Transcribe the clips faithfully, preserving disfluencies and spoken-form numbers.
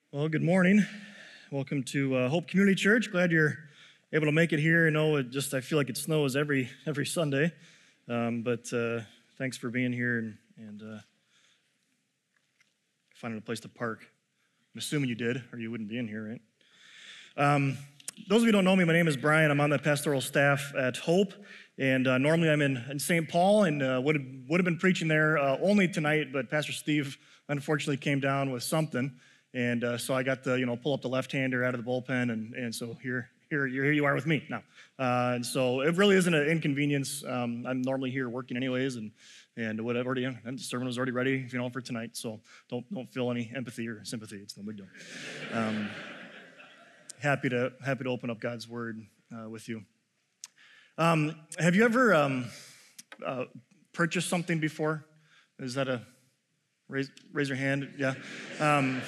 Well, good morning. Welcome to uh, Hope Community Church. Glad you're able to make it here. I know it just I feel like it snows every every Sunday, um, but uh, thanks for being here and, and uh, finding a place to park. I'm assuming you did, or you wouldn't be in here, right? Um, those of you who don't know me, my name is Brian. I'm on the pastoral staff at Hope, and uh, normally I'm in, in Saint Paul, and uh, would have, would have been preaching there uh, only tonight, but Pastor Steve unfortunately came down with something. And uh, so I got to, you know, pull up the left-hander out of the bullpen, and, and so here, here, here you are with me now. Uh, and so it really isn't an inconvenience. Um, I'm normally here working anyways, and and whatever. You know, and the sermon was already ready, you know, for tonight. So don't don't feel any empathy or sympathy. It's no big deal. Um, happy to happy to open up God's Word uh, with you. Um, have you ever um, uh, purchased something before? Is that a Raise, raise your hand, yeah. Um,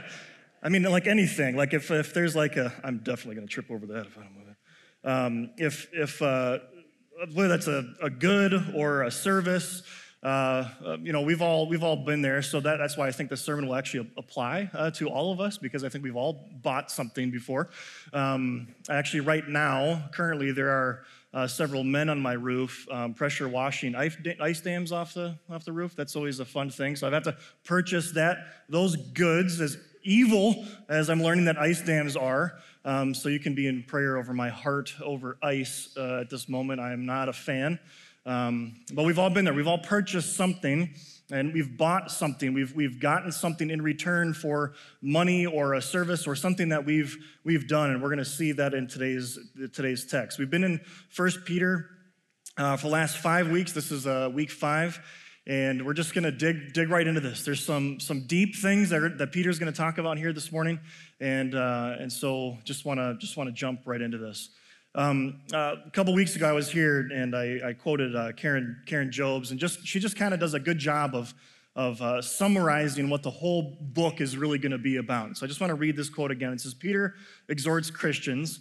I mean, like anything, like if if there's like a, I'm definitely gonna trip over that if I don't move it. Um, if, if uh, whether that's a, a good or a service, uh, uh, you know, we've all we've all been there, so that, that's why I think the sermon will actually apply uh, to all of us, because I think we've all bought something before. Um, actually, right now, currently, there are Uh, several men on my roof um, pressure washing ice, ice dams off the off the roof. That's always a fun thing. So I've had to purchase that those goods, as evil as I'm learning that ice dams are. Um, so you can be in prayer over my heart over ice uh, at this moment. I am not a fan, um, but we've all been there. We've all purchased something. And we've bought something, we've we've gotten something in return for money or a service or something that we've we've done, and we're going to see that in today's today's text. We've been in First Peter uh, for the last five weeks. This is uh, week five, and we're just going to dig dig right into this. There's some some deep things that, are, that Peter's going to talk about here this morning, and uh, and so just want to just want to jump right into this. Um, uh, a couple weeks ago, I was here and I, I quoted uh, Karen Karen Jobes, and just she just kind of does a good job of of uh, summarizing what the whole book is really going to be about. So I just want to read this quote again. It says, "Peter exhorts Christians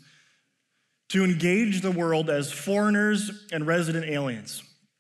to engage the world as foreigners and resident aliens.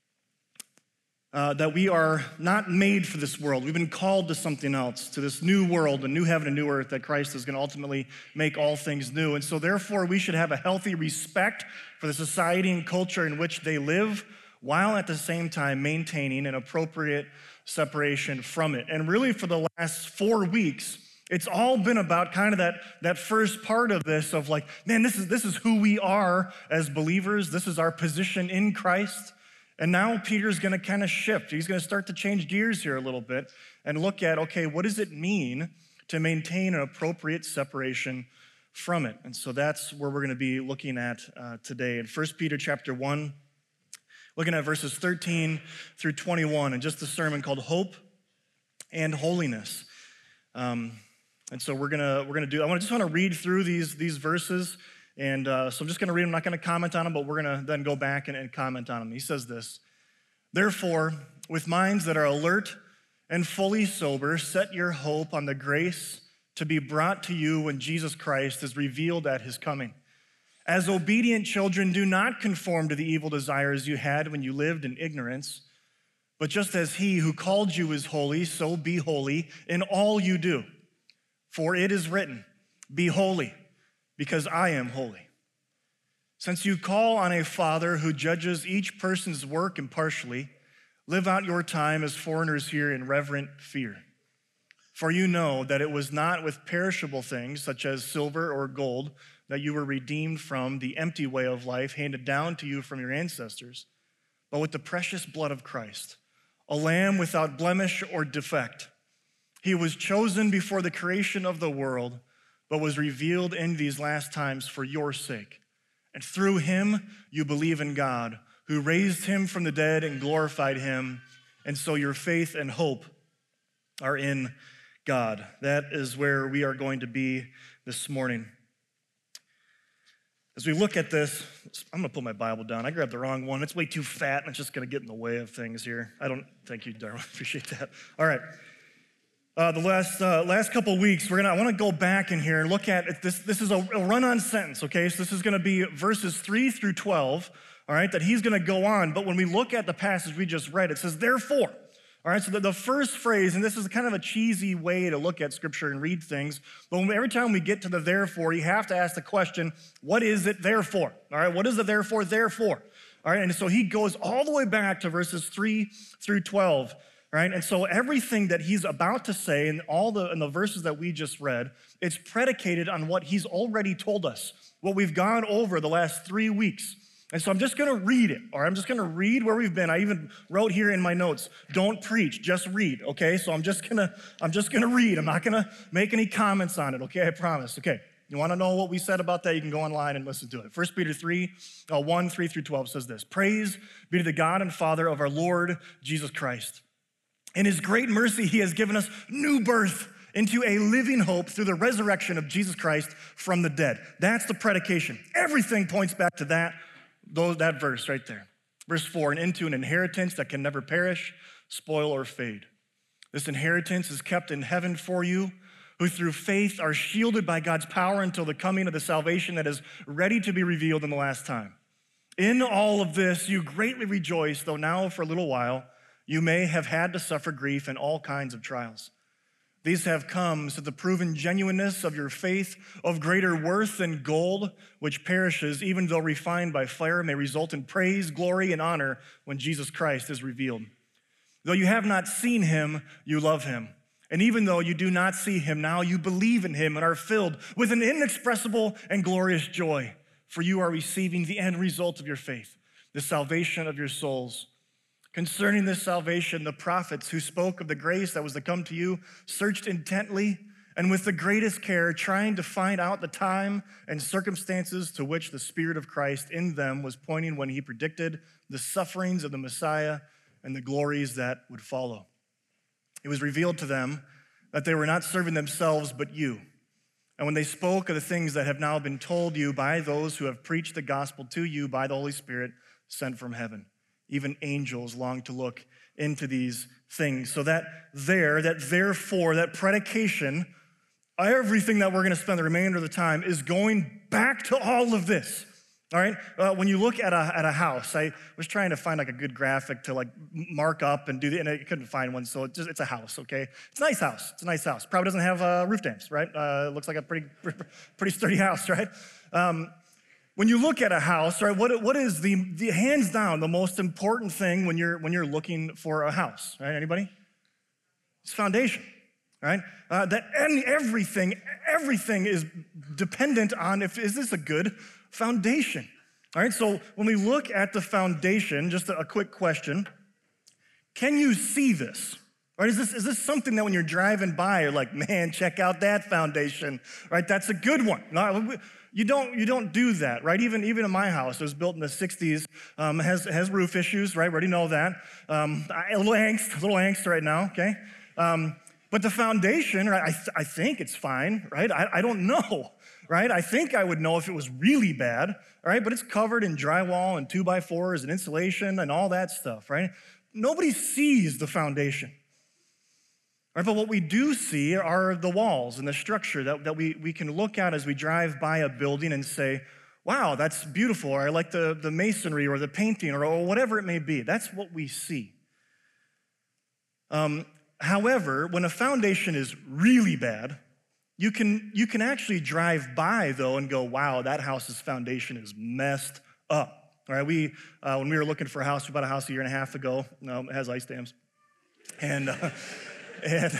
Uh, that we are not made for this world. We've been called to something else, to this new world, a new heaven, a new earth, that Christ is going to ultimately make all things new. And so therefore, we should have a healthy respect for the society and culture in which they live, while at the same time maintaining an appropriate separation from it." And really for the last four weeks, it's all been about kind of that, that first part of this of like, man, this is, this is who we are as believers. This is our position in Christ. And now Peter's going to kind of shift. He's going to start to change gears here a little bit and look at, okay, what does it mean to maintain an appropriate separation from it? And so that's where we're going to be looking at uh, today. In First Peter chapter one, looking at verses thirteen through twenty-one, and just the sermon called Hope and Holiness. Um, and so we're going to we're going to do, I want to just want to read through these, these verses. And uh, so I'm just going to read them. I'm not going to comment on them, but we're going to then go back and, and comment on them. He says this: "Therefore, with minds that are alert and fully sober, set your hope on the grace to be brought to you when Jesus Christ is revealed at his coming. As obedient children, do not conform to the evil desires you had when you lived in ignorance, but just as he who called you is holy, so be holy in all you do. For it is written, 'Be holy, because I am holy.' Since you call on a Father who judges each person's work impartially, live out your time as foreigners here in reverent fear. For you know that it was not with perishable things, such as silver or gold, that you were redeemed from the empty way of life handed down to you from your ancestors, but with the precious blood of Christ, a lamb without blemish or defect. He was chosen before the creation of the world, but was revealed in these last times for your sake. And through him you believe in God, who raised him from the dead and glorified him. And so your faith and hope are in God." That is where we are going to be this morning. As we look at this, I'm going to put my Bible down. I grabbed the wrong one. It's way too fat, and it's just going to get in the way of things here. I don't, thank you, Darwin. Appreciate that. All right. Uh, the last uh, last couple of weeks, we're gonna. I want to go back in here and look at this. This is a, a run-on sentence, okay? So this is going to be verses three through twelve, all right? That he's going to go on. But when we look at the passage we just read, it says, "Therefore," All right, so the, the first phrase, and this is kind of a cheesy way to look at Scripture and read things, but when, every time we get to the therefore, you have to ask the question, what is it there for? All right, what is the therefore there for? All right, and so he goes all the way back to verses three through twelve, right? And so everything that he's about to say in all the, in the verses that we just read, it's predicated on what he's already told us, what we've gone over the last three weeks. And so I'm just gonna read it, or I'm just gonna read where we've been. I even wrote here in my notes, don't preach, just read, okay? So I'm just gonna, I'm just gonna read. I'm not gonna make any comments on it, okay? I promise, okay? You wanna know what we said about that, you can go online and listen to it. First Peter three, uh, one, three through twelve says this, praise be to the God and Father of our Lord Jesus Christ. In his great mercy, he has given us new birth into a living hope through the resurrection of Jesus Christ from the dead. That's the predication. Everything points back to that. Those, that verse right there. Verse four, and into an inheritance that can never perish, spoil, or fade. This inheritance is kept in heaven for you, who through faith are shielded by God's power until the coming of the salvation that is ready to be revealed in the last time. In all of this, you greatly rejoice, though now for a little while, you may have had to suffer grief in all kinds of trials. These have come so the proven genuineness of your faith, of greater worth than gold, which perishes, even though refined by fire, may result in praise, glory, and honor when Jesus Christ is revealed. Though you have not seen him, you love him. And even though you do not see him now, you believe in him and are filled with an inexpressible and glorious joy, for you are receiving the end result of your faith, the salvation of your souls. Concerning this salvation, the prophets who spoke of the grace that was to come to you searched intently and with the greatest care, trying to find out the time and circumstances to which the Spirit of Christ in them was pointing when he predicted the sufferings of the Messiah and the glories that would follow. It was revealed to them that they were not serving themselves but you. And when they spoke of the things that have now been told you by those who have preached the gospel to you by the Holy Spirit sent from heaven, even angels long to look into these things. So that there, that therefore, that predication, everything that we're gonna spend the remainder of the time is going back to all of this, all right? Uh, when you look at a, at a house, I was trying to find like a good graphic to like mark up and do the, and I couldn't find one, so it just, it's a house, okay? It's a nice house, it's a nice house. Probably doesn't have uh, roof dams, right? Uh, it looks like a pretty, pretty sturdy house, right? Um, When you look at a house, right, what, what is the, the hands down the most important thing when you're when you're looking for a house, right? Anybody? It's foundation, right? Uh, that and everything, everything is dependent on if is this a good foundation, all right? So when we look at the foundation, just a, a quick question: can you see this? Right? Is this is this something that when you're driving by, you're like, man, check out that foundation, right? That's a good one. No, You don't, you don't do that, right? Even, even in my house, it was built in the sixties, um, has, has roof issues, right? We already know that. Um, a little angst, a little angst right now, okay? Um, but the foundation, right, I, th- I think it's fine, right? I, I don't know, right? I think I would know if it was really bad, right? But it's covered in drywall and two by fours and insulation and all that stuff, right? Nobody sees the foundation. Right, but what we do see are the walls and the structure that, that we, we can look at as we drive by a building and say, wow, that's beautiful, or I like the, the masonry or the painting or, or whatever it may be. That's what we see. Um, however, when a foundation is really bad, you can, you can actually drive by, though, and go, wow, that house's foundation is messed up. All right, we, uh, when we were looking for a house, we bought a house a year and a half ago. Um, it has ice dams. And... Uh, And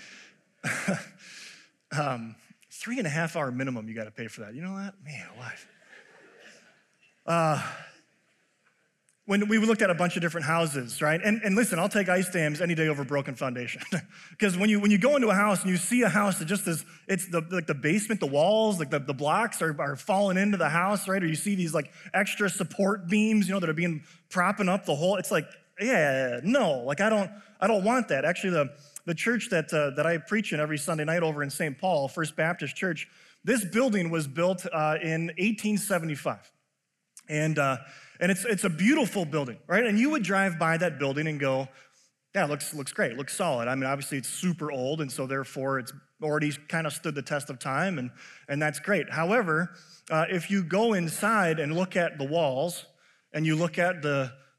um, three and a half hour minimum you got to pay for that. You know that? Man, alive. Uh, when we looked at a bunch of different houses, right? And, and listen, I'll take ice dams any day over broken foundation. Because when you when you go into a house and you see a house that just is, it's the like the basement, the walls, like the, the blocks are, are falling into the house, right? Or you see these like extra support beams, you know, that are being propping up the whole, it's like, yeah, no, like I don't, I don't want that. Actually, the The church that uh, that I preach in every Sunday night over in Saint Paul, First Baptist Church, this building was built uh, in eighteen seventy-five. And uh, and it's it's a beautiful building, right? And you would drive by that building and go, yeah, it looks, looks great, it looks solid. I mean, obviously it's super old, and so therefore it's already kind of stood the test of time, and, and that's great. However, uh, if you go inside and look at the walls, and you look at the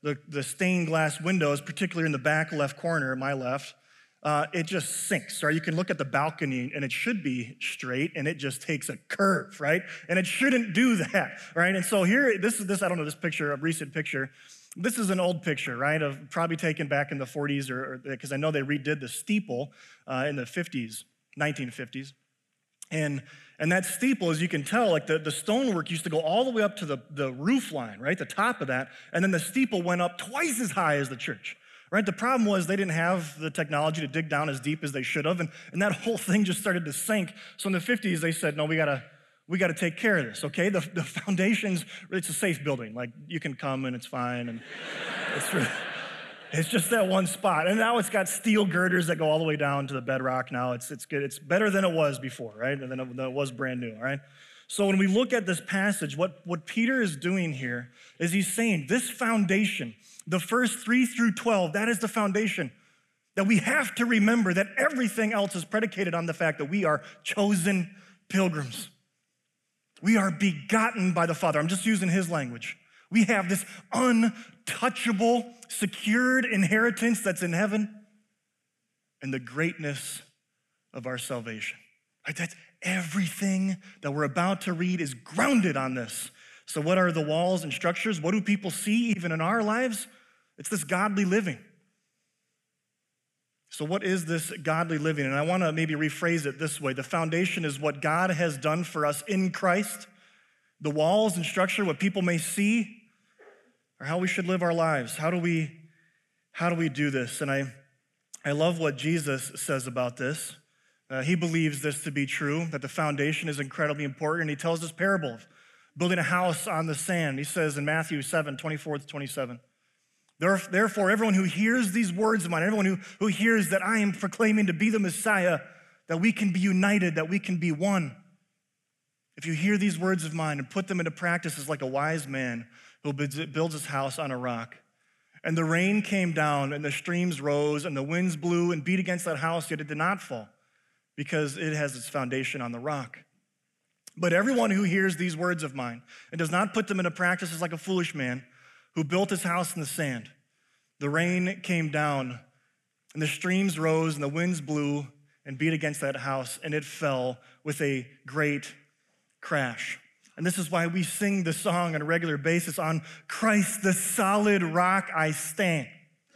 the, the stained glass windows, particularly in the back left corner, my left, uh, it just sinks, right? You can look at the balcony and it should be straight and it just takes a curve, right? And it shouldn't do that, right? And so here, this is this, I don't know, this picture, a recent picture. This is an old picture, right, of probably taken back in the forties, or because I know they redid the steeple uh, in the fifties, nineteen fifties. And and that steeple, as you can tell, like the, the stonework used to go all the way up to the, the roof line, right, the top of that, and then the steeple went up twice as high as the church, right? The problem was they didn't have the technology to dig down as deep as they should have, and, and that whole thing just started to sink. So in the fifties, they said, no, we gotta, we gotta take care of this, okay? The, the foundations, it's a safe building. Like, you can come and it's fine, and it's really, it's just that one spot. And now it's got steel girders that go all the way down to the bedrock now. It's, it's good. It's better than it was before, right? And then it, it was brand new, all right? So when we look at this passage, what, what Peter is doing here is he's saying this foundation, the first three through twelve, that is the foundation that we have to remember, that everything else is predicated on the fact that we are chosen pilgrims. We are begotten by the Father. I'm just using his language. We have this untouchable, secured inheritance that's in heaven and the greatness of our salvation. Right? That's everything that we're about to read is grounded on this. So what are the walls and structures? What do people see even in our lives? It's this godly living. So what is this godly living? And I want to maybe rephrase it this way. The foundation is what God has done for us in Christ. The walls and structure, what people may see, or how we should live our lives. How do we, how do we do this? And I, I love what Jesus says about this. Uh, he believes this to be true, that the foundation is incredibly important. He tells this parable of building a house on the sand. He says in Matthew seven, twenty-four to twenty-seven, therefore, everyone who hears these words of mine, everyone who, who hears that I am proclaiming to be the Messiah, that we can be united, that we can be one. If you hear these words of mine and put them into practice as like a wise man who builds his house on a rock. And the rain came down and the streams rose and the winds blew and beat against that house, yet it did not fall because it has its foundation on the rock. But everyone who hears these words of mine and does not put them into practice is like a foolish man who built his house in the sand. The rain came down and the streams rose and the winds blew and beat against that house and it fell with a great crash. And this is why we sing the song on a regular basis, on Christ the solid rock I stand.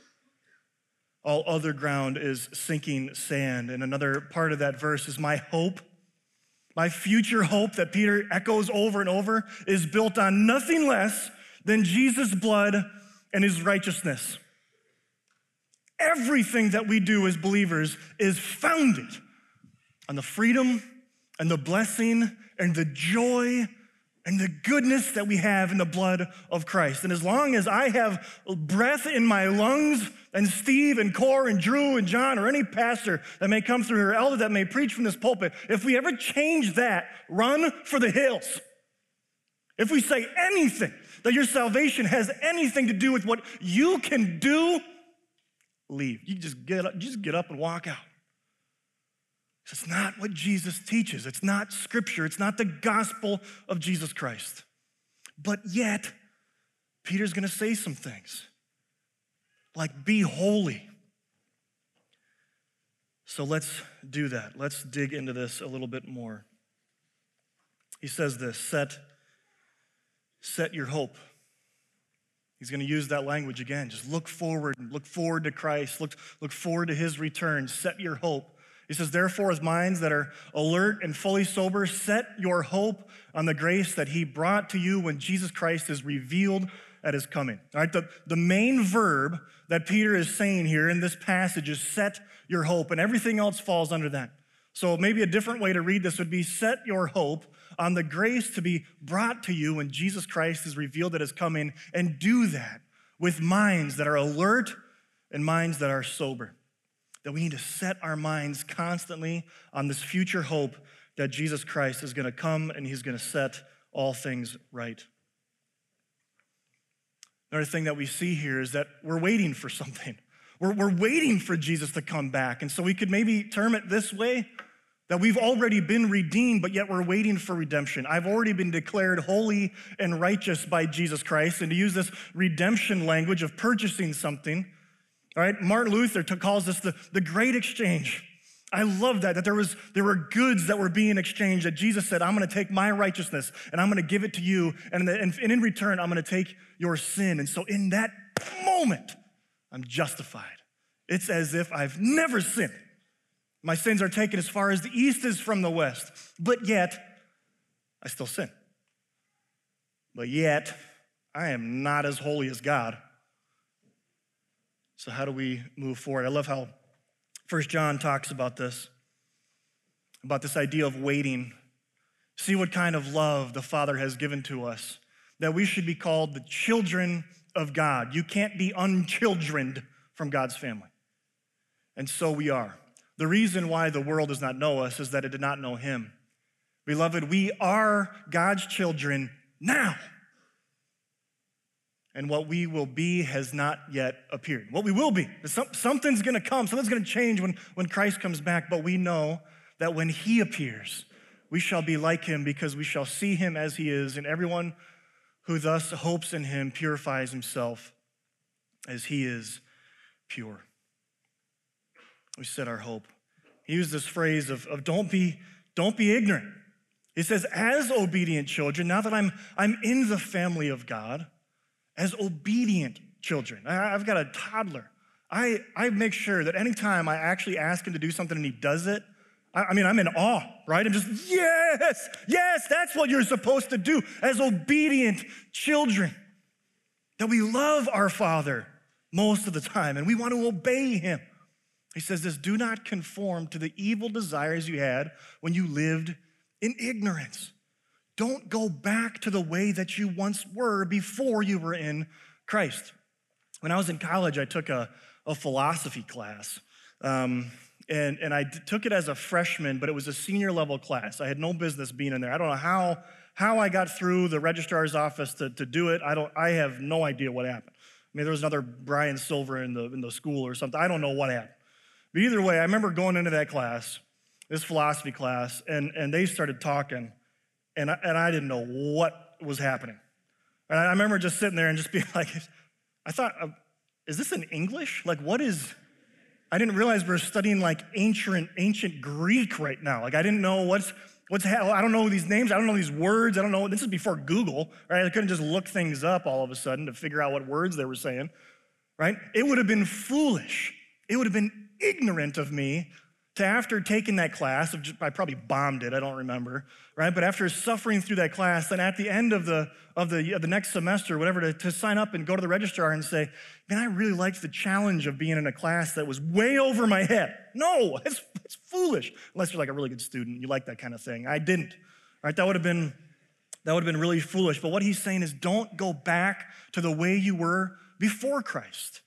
All other ground is sinking sand. And another part of that verse is my hope, my future hope that Peter echoes over and over is built on nothing less than Jesus' blood and his righteousness. Everything that we do as believers is founded on the freedom and the blessing and the joy and the goodness that we have in the blood of Christ. And as long as I have breath in my lungs, and Steve and Cor and Drew and John or any pastor that may come through here, elder that may preach from this pulpit, if we ever change that, run for the hills. If we say anything that your salvation has anything to do with what you can do, leave. You just get up, just get up and walk out. It's not what Jesus teaches. It's not scripture. It's not the gospel of Jesus Christ. But yet, Peter's going to say some things like, be holy. So let's do that. Let's dig into this a little bit more. He says this, set, set your hope. He's going to use that language again. Just look forward, look forward to Christ. Look, look forward to his return. Set your hope. He says, therefore, as minds that are alert and fully sober, set your hope on the grace that he brought to you when Jesus Christ is revealed at his coming. All right, the, the main verb that Peter is saying here in this passage is set your hope, and everything else falls under that. So maybe a different way to read this would be set your hope on the grace to be brought to you when Jesus Christ is revealed at his coming, and do that with minds that are alert and minds that are sober. That we need to set our minds constantly on this future hope that Jesus Christ is going to come and he's going to set all things right. Another thing that we see here is that we're waiting for something. We're, we're waiting for Jesus to come back. And so we could maybe term it this way, That we've already been redeemed, but yet we're waiting for redemption. I've already been declared holy and righteous by Jesus Christ. And to use this redemption language of purchasing something, all right, Martin Luther calls this the, the great exchange. I love that, that there was there were goods that were being exchanged, that Jesus said, I'm gonna take my righteousness and I'm gonna give it to you, and, and in return, I'm gonna take your sin. And so in that moment, I'm justified. It's as if I've never sinned. My sins are taken as far as the east is from the west, but yet I still sin. But yet I am not as holy as God. So how do we move forward? I love how First John talks about this, about this idea of waiting. See what kind of love the Father has given to us, that we should be called the children of God. You can't be unchildrened from God's family. And so we are. The reason why the world does not know us is that it did not know him. Beloved, we are God's children now. And what we will be has not yet appeared. What we will be, something's gonna come, something's gonna change when, when Christ comes back, but we know that when he appears, we shall be like him because we shall see him as he is, and everyone who thus hopes in him purifies himself as he is pure. We set our hope. He used this phrase of, of don't be, don't be ignorant. He says, as obedient children, now that I'm, I'm in the family of God, as obedient children. I, I've got a toddler. I, I make sure that anytime I actually ask him to do something and he does it, I, I mean, I'm in awe, right? I'm just, yes, yes, that's what you're supposed to do as obedient children. That we love our Father most of the time and we want to obey him. He says this, do not conform to the evil desires you had when you lived in ignorance. Don't go back to the way that you once were before you were in Christ. When I was in college, I took a, a philosophy class. Um, and, and I took it as a freshman, but it was a senior level class. I had no business being in there. I don't know how, how I got through the registrar's office to, to do it. I, don't, I have no idea what happened. I mean, there was another Brian Silver in the, in the school or something. I don't know what happened. But either way, I remember going into that class, this philosophy class, and, and they started talking, and I, and I didn't know what was happening. And I remember just sitting there and just being like, I thought, uh, is this in English? Like, what is, I didn't realize we were studying like ancient, ancient Greek right now. Like, I didn't know what's, what's, I don't know these names, I don't know these words, I don't know, this is before Google, right? I couldn't just look things up all of a sudden to figure out what words they were saying, right? It would have been foolish. It would have been ignorant of me to, after taking that class, I probably bombed it, I don't remember, right? But after suffering through that class, then at the end of the of the, of the next semester, whatever, to, to sign up and go to the registrar and say, man, I really liked the challenge of being in a class that was way over my head. No, it's, it's foolish. Unless you're like a really good student, you like that kind of thing. I didn't, right? That would have been, that would have been really foolish. But what he's saying is don't go back to the way you were before Christ.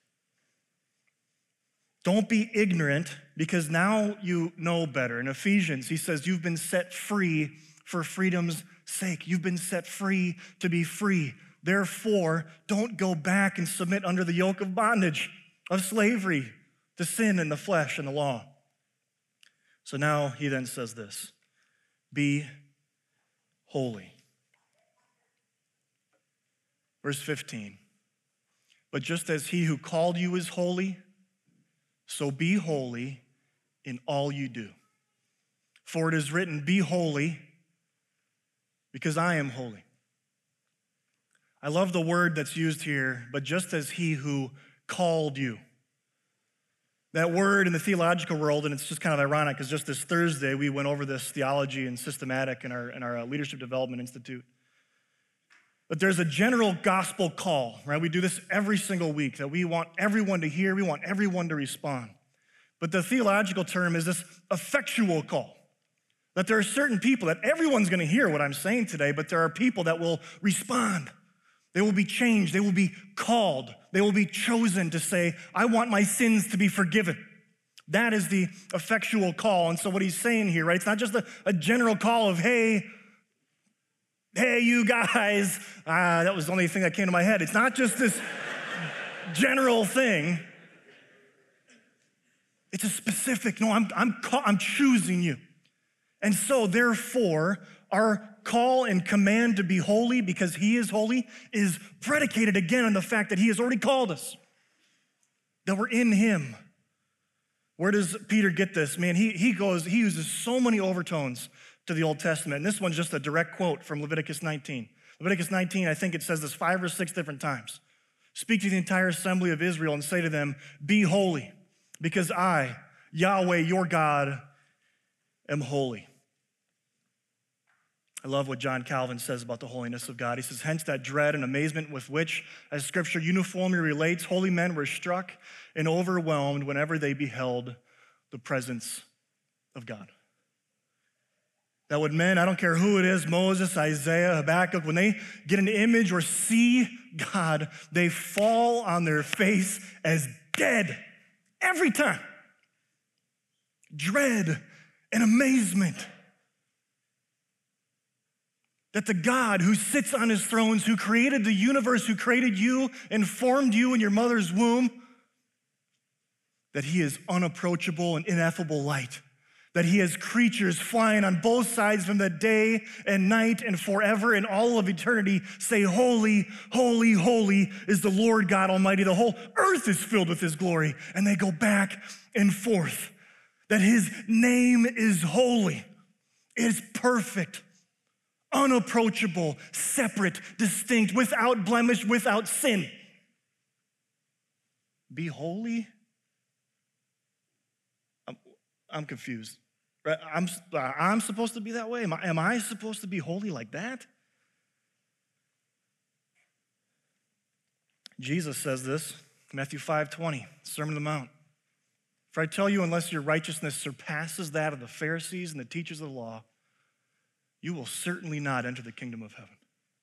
Don't be ignorant because now you know better. In Ephesians, he says, you've been set free for freedom's sake. You've been set free to be free. Therefore, don't go back and submit under the yoke of bondage, of slavery, to sin and the flesh and the law. So now he then says this, be holy. Verse fifteen, but just as he who called you is holy, so be holy in all you do. For it is written, be holy, because I am holy. I love the word that's used here, but just as he who called you. That word in the theological world, and it's just kind of ironic, because just this Thursday we went over this theology and systematic in our, in our Leadership Development Institute. But there's a general gospel call, right? We do this every single week, that we want everyone to hear, we want everyone to respond. But the theological term is this effectual call, that there are certain people that everyone's gonna hear what I'm saying today, but there are people that will respond. They will be changed, they will be called, they will be chosen to say, I want my sins to be forgiven. That is the effectual call. And so what he's saying here, right? It's not just a, a general call of, hey, hey, you guys, uh, that was the only thing that came to my head. It's not just this general thing. It's a specific, no, I'm, I'm, I'm choosing you. And so, therefore, our call and command to be holy because he is holy is predicated again on the fact that he has already called us, that we're in him. Where does Peter get this? Man, he, he goes, he uses so many overtones to the Old Testament. And this one's just a direct quote from Leviticus nineteen. Leviticus nineteen, I think it says this five or six different times. Speak to the entire assembly of Israel and say to them, be holy, because I, Yahweh, your God, am holy. I love what John Calvin says about the holiness of God. He says, hence that dread and amazement with which, as Scripture uniformly relates, holy men were struck and overwhelmed whenever they beheld the presence of God. That when men, I don't care who it is, Moses, Isaiah, Habakkuk, when they get an image or see God, they fall on their face as dead every time. Dread and amazement. That the God who sits on his thrones, who created the universe, who created you and formed you in your mother's womb, that he is unapproachable and ineffable light. That he has creatures flying on both sides from the day and night and forever and all of eternity say, holy, holy, holy is the Lord God Almighty. The whole earth is filled with his glory. And they go back and forth. That his name is holy, is perfect, unapproachable, separate, distinct, without blemish, without sin. Be holy? I'm, I'm confused. I'm, I'm supposed to be that way? Am I, am I supposed to be holy like that? Jesus says this, Matthew five twenty, Sermon on the Mount. For I tell you, unless your righteousness surpasses that of the Pharisees and the teachers of the law, you will certainly not enter the kingdom of heaven.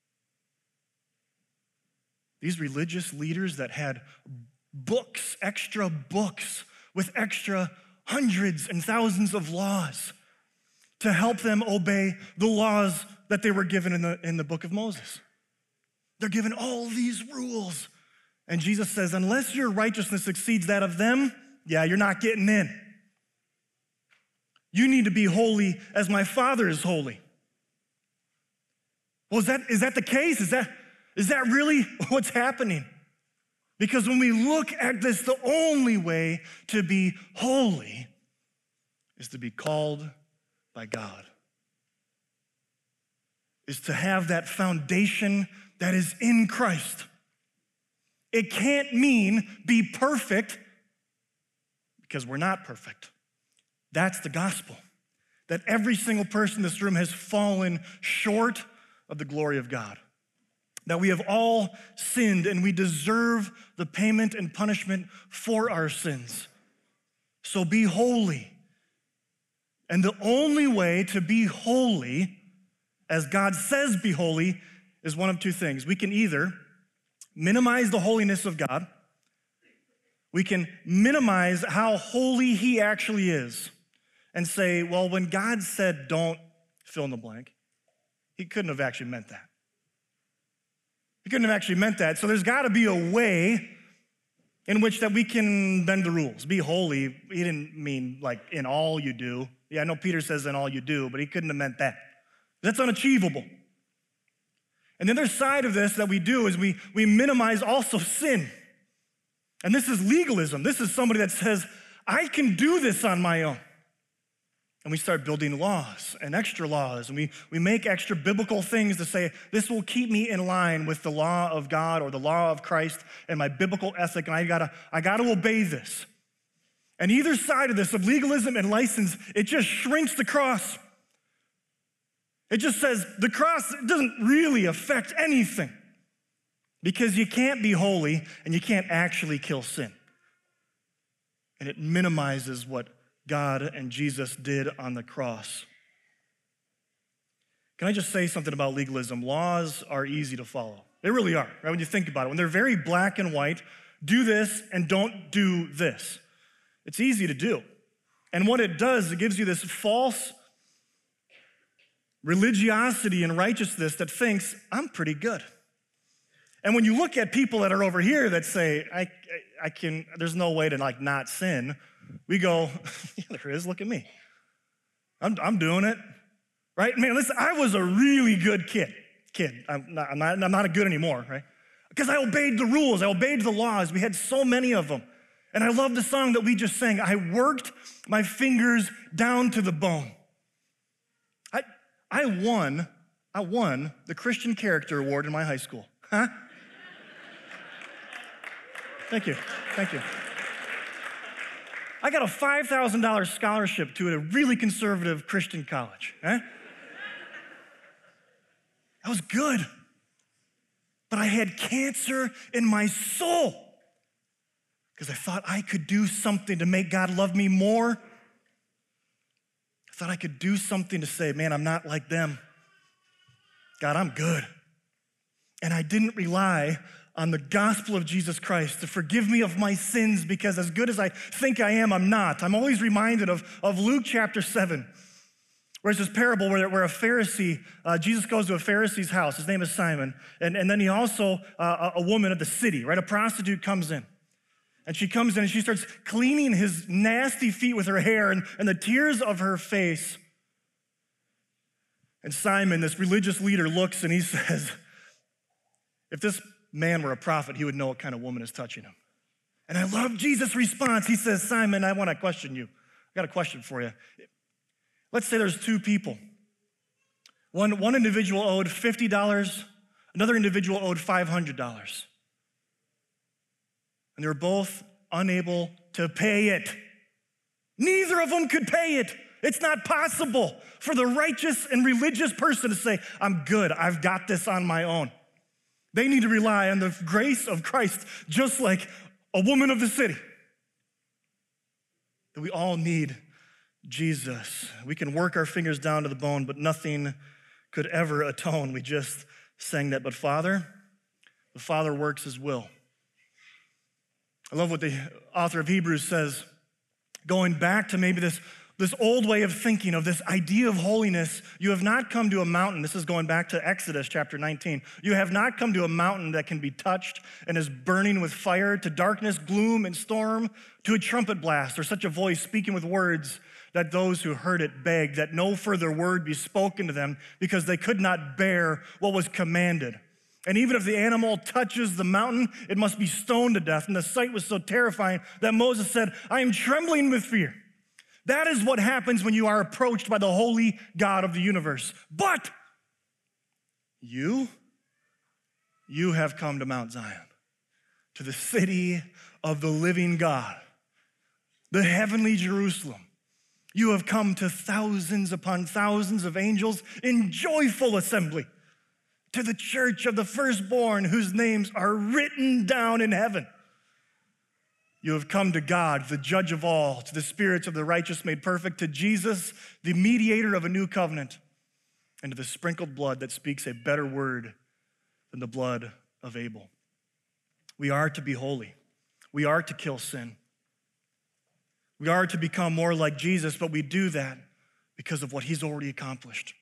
These religious leaders that had books, extra books with extra hundreds and thousands of laws to help them obey the laws that they were given in the, in the book of Moses. They're given all these rules. And Jesus says, unless your righteousness exceeds that of them, yeah, you're not getting in. You need to be holy as my Father is holy. Well, is that, is that the case? Is that, is that really what's happening? Because when we look at this, the only way to be holy is to be called by God, is to have that foundation that is in Christ. It can't mean be perfect because we're not perfect. That's the gospel, that every single person in this room has fallen short of the glory of God. That we have all sinned and we deserve the payment and punishment for our sins. So be holy. And the only way to be holy, as God says be holy, is one of two things. We can either minimize the holiness of God, we can minimize how holy he actually is, and say, well, when God said don't fill in the blank, he couldn't have actually meant that. He couldn't have actually meant that. So there's got to be a way in which that we can bend the rules. Be holy. He didn't mean like in all you do. Yeah, I know Peter says in all you do, but he couldn't have meant that. That's unachievable. And the other side of this that we do is we, we minimize also sin. And this is legalism. This is somebody that says, I can do this on my own. And we start building laws and extra laws, and we, we make extra biblical things to say, this will keep me in line with the law of God or the law of Christ and my biblical ethic, and I gotta, I gotta obey this. And either side of this, of legalism and license, it just shrinks the cross. It just says the cross doesn't really affect anything because you can't be holy and you can't actually kill sin. And it minimizes what God and Jesus did on the cross. Can I just say something about legalism? Laws are easy to follow. They really are, right? When you think about it, when they're very black and white, do this and don't do this. It's easy to do. And what it does, it gives you this false religiosity and righteousness that thinks, I'm pretty good. And when you look at people that are over here that say, I, I, I can, there's no way to like not sin, we go, yeah, there is, look at me. I'm, I'm doing it, right? Man, listen, I was a really good kid. Kid, I'm not, I'm not, I'm not good anymore, right? Because I obeyed the rules, I obeyed the laws. We had so many of them. And I love the song that we just sang. I worked my fingers down to the bone. I, I won, I won the Christian Character Award in my high school. Huh? Thank you, thank you. I got a five thousand dollars scholarship to a really conservative Christian college. Huh? That was good. But I had cancer in my soul because I thought I could do something to make God love me more. I thought I could do something to say, man, I'm not like them. God, I'm good. And I didn't rely on the gospel of Jesus Christ to forgive me of my sins, because as good as I think I am, I'm not. I'm always reminded of, of Luke chapter seven, where it's this parable where, where a Pharisee, uh, Jesus goes to a Pharisee's house. His name is Simon. And, and then he also, uh, a woman of the city, right? A prostitute comes in. And she comes in and she starts cleaning his nasty feet with her hair and, and the tears of her face. And Simon, this religious leader, looks and he says, if this man were a prophet, he would know what kind of woman is touching him. And I love Jesus' response. He says, Simon, I want to question you. I got a question for you. Let's say there's two people. One, one individual owed fifty dollars, another individual owed five hundred dollars. And they were both unable to pay it. Neither of them could pay it. It's not possible for the righteous and religious person to say, I'm good, I've got this on my own. They need to rely on the grace of Christ, just like a woman of the city. That we all need Jesus. We can work our fingers down to the bone, but nothing could ever atone. We just sang that. But Father, the Father works his will. I love what the author of Hebrews says, going back to maybe this This old way of thinking of this idea of holiness. You have not come to a mountain. This is going back to Exodus chapter nineteen. You have not come to a mountain that can be touched and is burning with fire, to darkness, gloom, and storm, to a trumpet blast, or such a voice speaking with words that those who heard it begged that no further word be spoken to them, because they could not bear what was commanded. And even if the animal touches the mountain, it must be stoned to death. And the sight was so terrifying that Moses said, I am trembling with fear. That is what happens when you are approached by the holy God of the universe. But you, you have come to Mount Zion, to the city of the living God, the heavenly Jerusalem. You have come to thousands upon thousands of angels in joyful assembly, to the church of the firstborn whose names are written down in heaven. You have come to God, the judge of all, to the spirits of the righteous made perfect, to Jesus, the mediator of a new covenant, and to the sprinkled blood that speaks a better word than the blood of Abel. We are to be holy. We are to kill sin. We are to become more like Jesus, but we do that because of what he's already accomplished.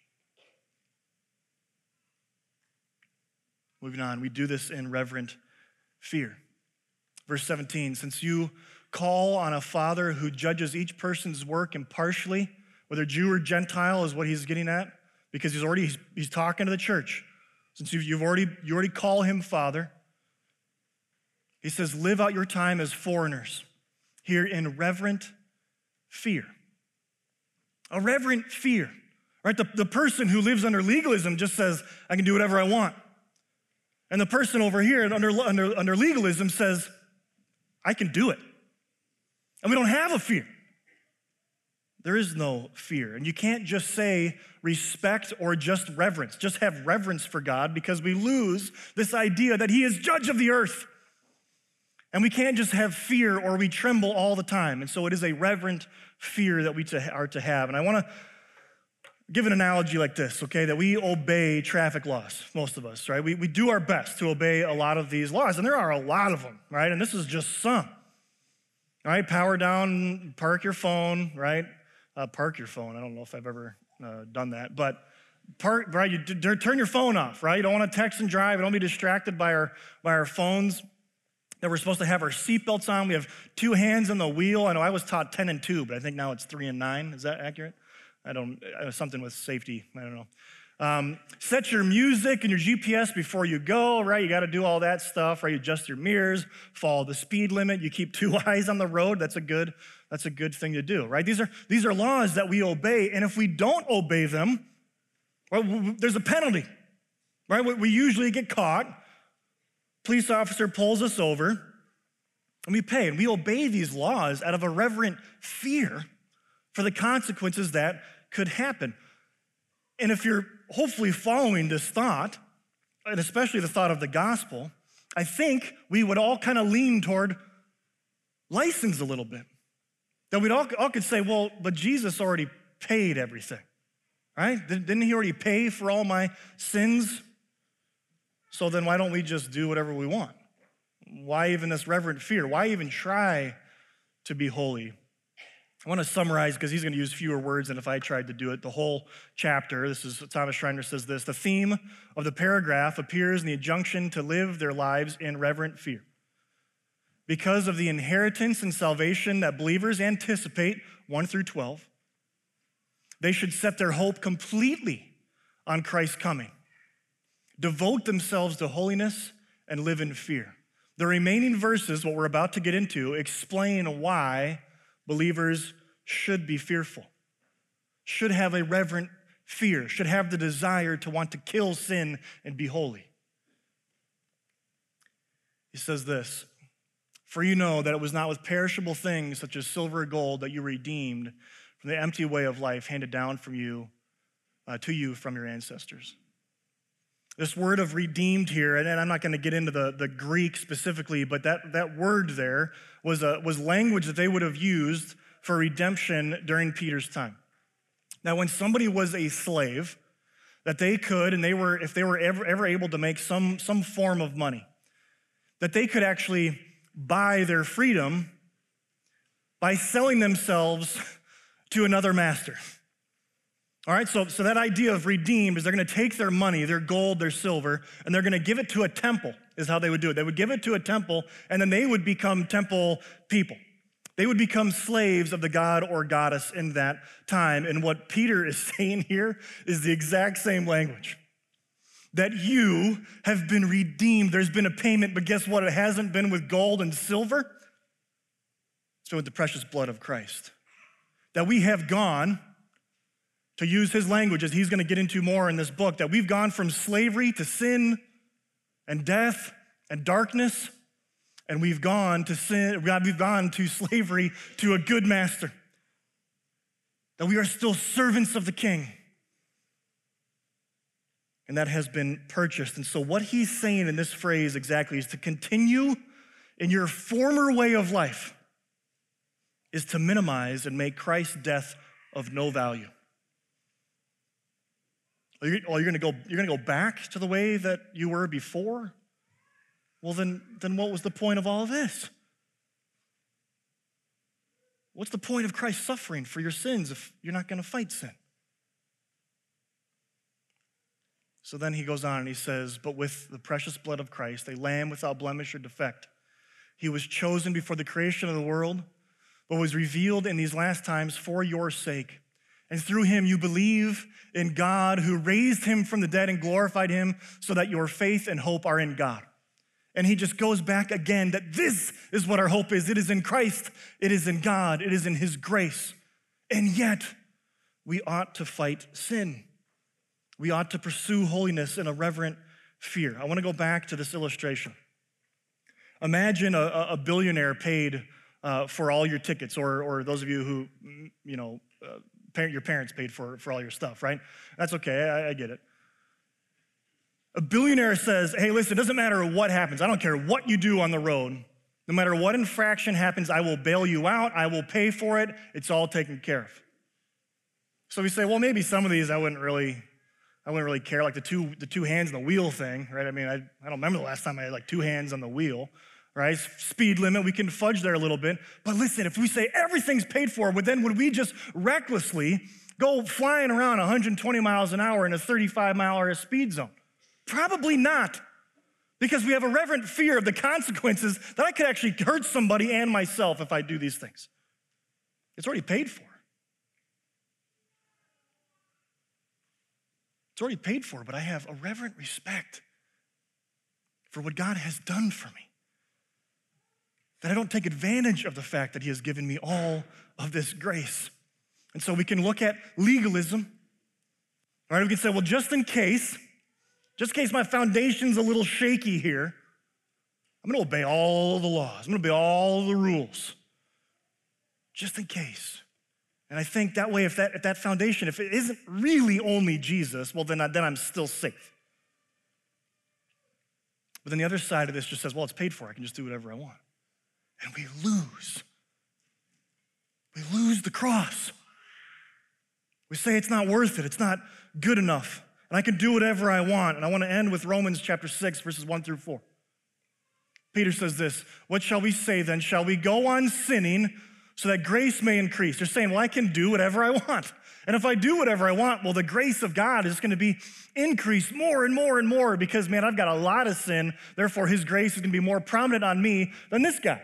Moving on, we do this in reverent fear. Verse seventeen, since you call on a Father who judges each person's work impartially, whether Jew or Gentile is what he's getting at, because he's already, he's, he's talking to the church. Since you've, you've already, you already call him Father, he says, live out your time as foreigners here in reverent fear. A reverent fear, right? The, the person who lives under legalism just says, I can do whatever I want. And the person over here under, under, under legalism says, I can do it. And we don't have a fear. There is no fear. And you can't just say respect or just reverence. Just have reverence for God, because we lose this idea that he is judge of the earth. And we can't just have fear or we tremble all the time. And so it is a reverent fear that we are to have. And I want to give an analogy like this, okay, that we obey traffic laws, most of us, right? We, we do our best to obey a lot of these laws, and there are a lot of them, right? And this is just some, all right? Power down, park your phone, right? Uh, park your phone. I don't know if I've ever uh, done that, but park, right? You d- turn your phone off, right? You don't want to text and drive. Don't be distracted by our, by our phones. That we're supposed to have our seatbelts on. We have two hands on the wheel. I know I was taught ten and two, but I think now it's three and nine. Is that accurate? I don't, uh, something with safety, I don't know. Um, set your music and your G P S before you go, right? You got to do all that stuff, right? You adjust your mirrors, follow the speed limit. You keep two eyes on the road. That's a good, that's a good thing to do, right? These are, these are laws that we obey, and if we don't obey them, well, there's a penalty, right? We usually get caught. Police officer pulls us over, and we pay, and we obey these laws out of a reverent fear for the consequences that could happen. And if you're hopefully following this thought, and especially the thought of the gospel, I think we would all kind of lean toward license a little bit. That we'd all, all could say, well, but Jesus already paid everything, right? Didn't he already pay for all my sins? So then why don't we just do whatever we want? Why even this reverent fear? Why even try to be holy? I want to summarize, because he's going to use fewer words than if I tried to do it, the whole chapter. This is, Thomas Schreiner says this: the theme of the paragraph appears in the injunction to live their lives in reverent fear. Because of the inheritance and salvation that believers anticipate, one through twelve, they should set their hope completely on Christ's coming, devote themselves to holiness, and live in fear. The remaining verses, what we're about to get into, explain why believers should be fearful, should have a reverent fear, should have the desire to want to kill sin and be holy. He says this: for you know that it was not with perishable things such as silver or gold that you were redeemed from the empty way of life handed down from you uh, to you from your ancestors. This word of redeemed here, and I'm not going to get into the, the Greek specifically, but that, that word there was, a, was language that they would have used for redemption during Peter's time. Now, when somebody was a slave, that they could, and they were, if they were ever, ever able to make some, some form of money, that they could actually buy their freedom by selling themselves to another master. All right, so, so that idea of redeemed is they're going to take their money, their gold, their silver, and they're going to give it to a temple, is how they would do it. They would give it to a temple, and then they would become temple people. They would become slaves of the god or goddess in that time. And what Peter is saying here is the exact same language. That you have been redeemed. There's been a payment, but guess what? It hasn't been with gold and silver. It's been with the precious blood of Christ. That we have gone, to use his language, as he's going to get into more in this book, that we've gone from slavery to sin and death and darkness, and we've gone to sin, we've gone to slavery to a good master. That we are still servants of the King. And that has been purchased. And so what he's saying in this phrase exactly is to continue in your former way of life is to minimize and make Christ's death of no value. Well, you're, you're gonna go, you're gonna go back to the way that you were before? Well, then, then what was the point of all of this? What's the point of Christ suffering for your sins if you're not gonna fight sin? So then he goes on and he says, but with the precious blood of Christ, a lamb without blemish or defect, he was chosen before the creation of the world, but was revealed in these last times for your sake. And through him you believe in God, who raised him from the dead and glorified him, so that your faith and hope are in God. And he just goes back again that this is what our hope is. It is in Christ. It is in God. It is in his grace. And yet we ought to fight sin. We ought to pursue holiness in a reverent fear. I want to go back to this illustration. Imagine a, a billionaire paid uh, for all your tickets, or, or those of you who, you know, uh, Parent, your parents paid for, for all your stuff, right? That's okay, I, I get it. A billionaire says, hey, listen, it doesn't matter what happens. I don't care what you do on the road. No matter what infraction happens, I will bail you out. I will pay for it. It's all taken care of. So we say, well, maybe some of these I wouldn't really, I wouldn't really care, like the two, the two hands on the wheel thing, right? I mean, I, I don't remember the last time I had like two hands on the wheel, right? Speed limit, we can fudge there a little bit. But listen, if we say everything's paid for, well, then would we just recklessly go flying around one hundred twenty miles an hour in a thirty-five mile an hour speed zone? Probably not, because we have a reverent fear of the consequences that I could actually hurt somebody and myself if I do these things. It's already paid for. It's already paid for, but I have a reverent respect for what God has done for me. That I don't take advantage of the fact that he has given me all of this grace. And so we can look at legalism. All right, we can say, well, just in case, just in case my foundation's a little shaky here, I'm gonna obey all the laws. I'm gonna obey all the rules, just in case. And I think that way, if that, if that foundation, if it isn't really only Jesus, well, then, I, then I'm still safe. But then the other side of this just says, well, it's paid for. I can just do whatever I want. And we lose. We lose the cross. We say it's not worth it. It's not good enough. And I can do whatever I want. And I want to end with Romans chapter six, verses one through four. Peter says this, what shall we say then? Shall we go on sinning so that grace may increase? They're saying, well, I can do whatever I want. And if I do whatever I want, well, the grace of God is going to be increased more and more and more because, man, I've got a lot of sin. Therefore, his grace is going to be more prominent on me than this guy.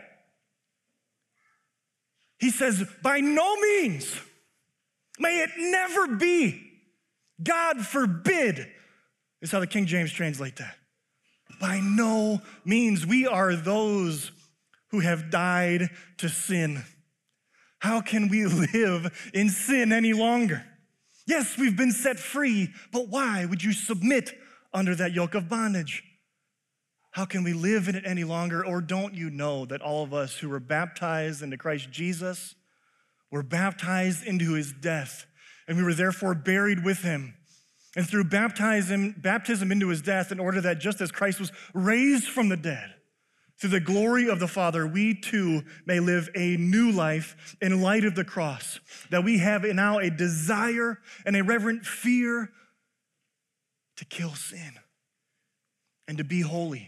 He says, by no means, may it never be. God forbid, is how the King James translate that. By no means, we are those who have died to sin. How can we live in sin any longer? Yes, we've been set free, but why would you submit under that yoke of bondage? How can we live in it any longer? Or don't you know that all of us who were baptized into Christ Jesus were baptized into his death, and we were therefore buried with him? And through baptism, baptism into his death, in order that just as Christ was raised from the dead, through the glory of the Father, we too may live a new life in light of the cross, that we have now a desire and a reverent fear to kill sin and to be holy.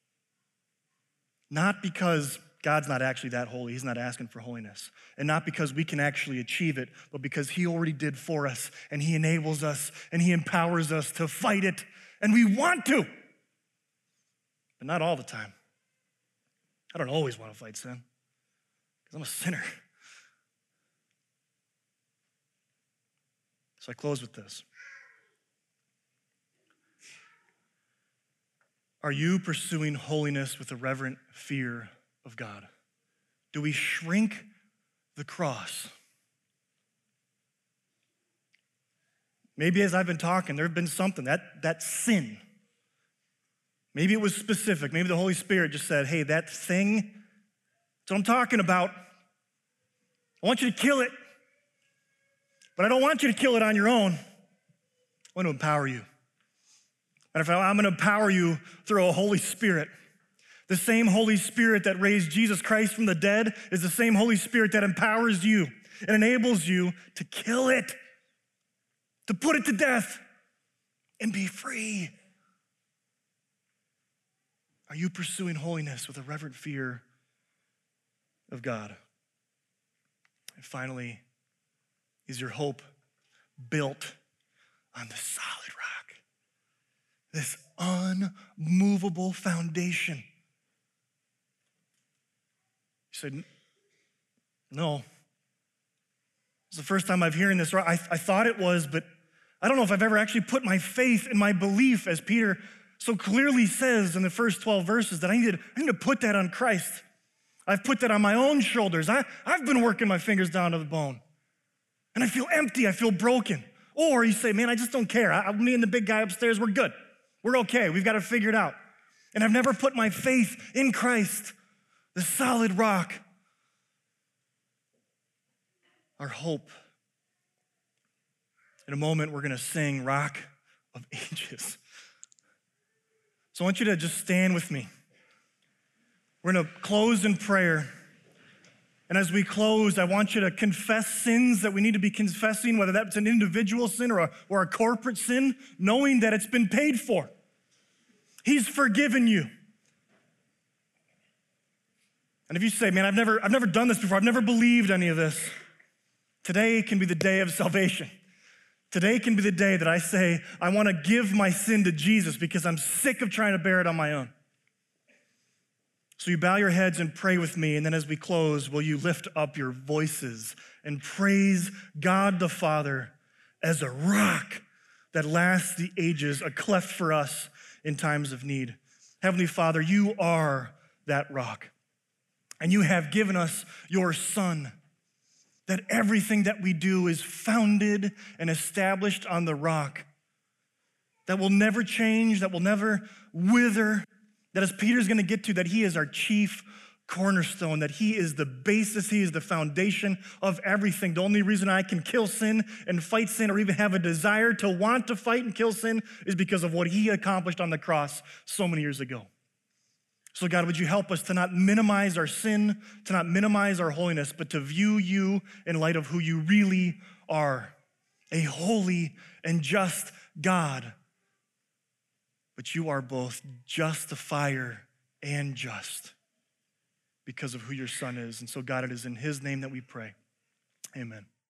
Not because God's not actually that holy, he's not asking for holiness, and not because we can actually achieve it, but because he already did for us, and he enables us, and he empowers us to fight it, and we want to, but not all the time. I don't always want to fight sin, because I'm a sinner. So I close with this. Are you pursuing holiness with a reverent fear of God? Do we shrink the cross? Maybe as I've been talking, there have been something, that, that sin. Maybe it was specific. Maybe the Holy Spirit just said, hey, that thing, that's what I'm talking about. I want you to kill it, but I don't want you to kill it on your own. I want to empower you. And if I'm going to empower you through a Holy Spirit. The same Holy Spirit that raised Jesus Christ from the dead is the same Holy Spirit that empowers you and enables you to kill it, to put it to death, and be free. Are you pursuing holiness with a reverent fear of God? And finally, is your hope built on the solid rock? This unmovable foundation. You said, no. It's the first time I've hearing this. I, I thought it was, but I don't know if I've ever actually put my faith and my belief, as Peter so clearly says in the first twelve verses, that I need to, I need to put that on Christ. I've put that on my own shoulders. I, I've been working my fingers down to the bone. And I feel empty, I feel broken. Or you say, man, I just don't care. I, me and the big guy upstairs, we're good. We're okay, we've got it figured out. And I've never put my faith in Christ, the solid rock, our hope. In a moment, we're gonna sing Rock of Ages. So I want you to just stand with me. We're gonna close in prayer. And as we close, I want you to confess sins that we need to be confessing, whether that's an individual sin or a, or a corporate sin, knowing that it's been paid for. He's forgiven you. And if you say, man, I've never, I've never done this before, I've never believed any of this, today can be the day of salvation. Today can be the day that I say, I want to give my sin to Jesus because I'm sick of trying to bear it on my own. So you bow your heads and pray with me, and then as we close, will you lift up your voices and praise God the Father as a rock that lasts the ages, a cleft for us in times of need. Heavenly Father, you are that rock. And you have given us your Son, that everything that we do is founded and established on the rock, that will never change, that will never wither, that as Peter's gonna get to, that he is our chief cornerstone, that he is the basis, he is the foundation of everything. The only reason I can kill sin and fight sin or even have a desire to want to fight and kill sin is because of what he accomplished on the cross so many years ago. So God, would you help us to not minimize our sin, to not minimize our holiness, but to view you in light of who you really are, a holy and just God. But you are both justifier and just because of who your Son is. And so God, it is in his name that we pray. Amen.